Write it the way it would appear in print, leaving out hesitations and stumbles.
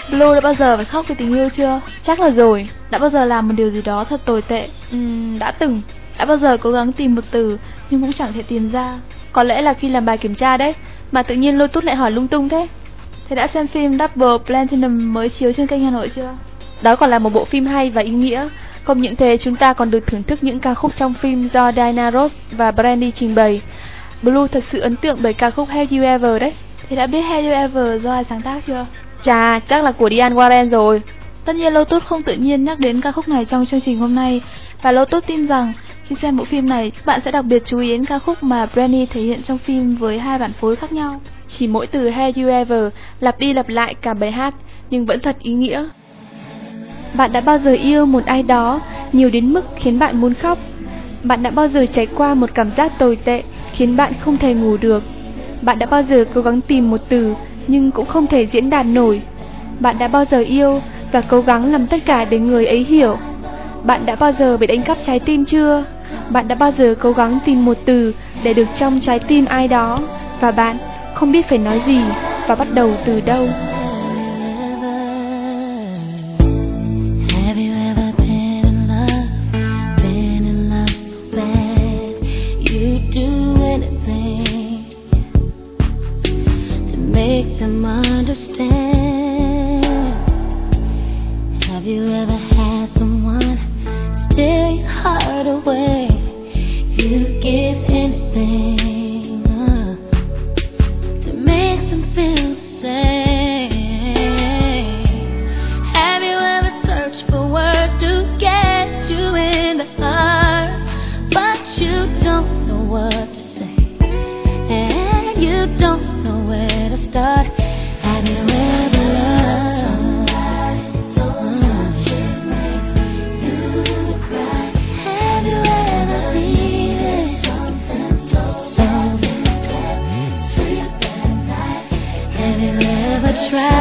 Blue đã bao giờ phải khóc vì tình yêu chưa? Chắc là rồi. Đã bao giờ làm một điều gì đó thật tồi tệ? Đã từng. Đã bao giờ cố gắng tìm một từ nhưng cũng chẳng thể tìm ra? Có lẽ là khi làm bài kiểm tra đấy, mà tự nhiên Lotus lại hỏi lung tung thế. Thế đã xem phim Double Platinum mới chiếu trên kênh Hà Nội chưa? Đó còn là một bộ phim hay và ý nghĩa. Không những thế, chúng ta còn được thưởng thức những ca khúc trong phim do Diana Ross và Brandy trình bày. Blue thật sự ấn tượng bởi ca khúc Have You Ever đấy. Thế đã biết Have You Ever do ai sáng tác chưa? Chà, chắc là của Diane Warren rồi. Tất nhiên Lotus không tự nhiên nhắc đến ca khúc này trong chương trình hôm nay, và Lotus tin rằng khi xem bộ phim này, bạn sẽ đặc biệt chú ý đến ca khúc mà Brandy thể hiện trong phim với 2 bản phối khác nhau. Chỉ mỗi từ Have You Ever lặp đi lặp lại cả bài hát, nhưng vẫn thật ý nghĩa. Bạn đã bao giờ yêu một ai đó nhiều đến mức khiến bạn muốn khóc? Bạn đã bao giờ trải qua một cảm giác tồi tệ khiến bạn không thể ngủ được? Bạn đã bao giờ cố gắng tìm một từ nhưng cũng không thể diễn đạt nổi? Bạn đã bao giờ yêu và cố gắng làm tất cả để người ấy hiểu? Bạn đã bao giờ bị đánh cắp trái tim chưa? Bạn đã bao giờ cố gắng tìm một từ để được trong trái tim ai đó, và bạn không biết phải nói gì và bắt đầu từ đâu? Make them understand. Have you ever had someone steal your heart away? You give anything to make them feel the same. Have you ever searched for words to get you in the heart, but you don't know what to say, and you don't start? Have you ever loved somebody so much it makes you cry? Have you ever needed something so soft that sleep at night? Have you ever tried